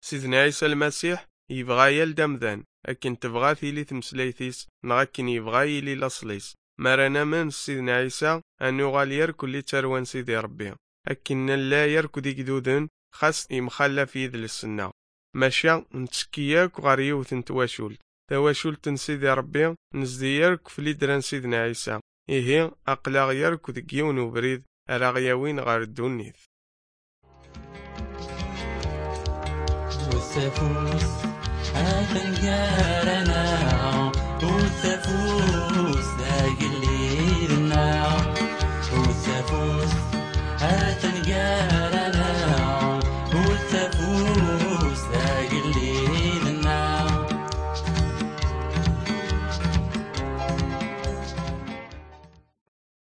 سيدنا عيسى المسيح يبغى يلد مذان أكن تبغى ثيلي تمسليثيس نغاكن يبغى يلي لاصليس مرانا من سيدنا عيسى أنو غالير كل تروان سيدي ربي أكن لا يركو ديك دودن خاص يمخلى في يد السنة ماشا نتسكياك غاريوث نتواشول تواشولت سيدي ربي نزديارك في ليدران سيدنا عيسى إيه أقلا غيرك ذكيون وبريد ألا غياوين غار الدونيث والسفوس هاتن جارنا والسفوس ذاك اللي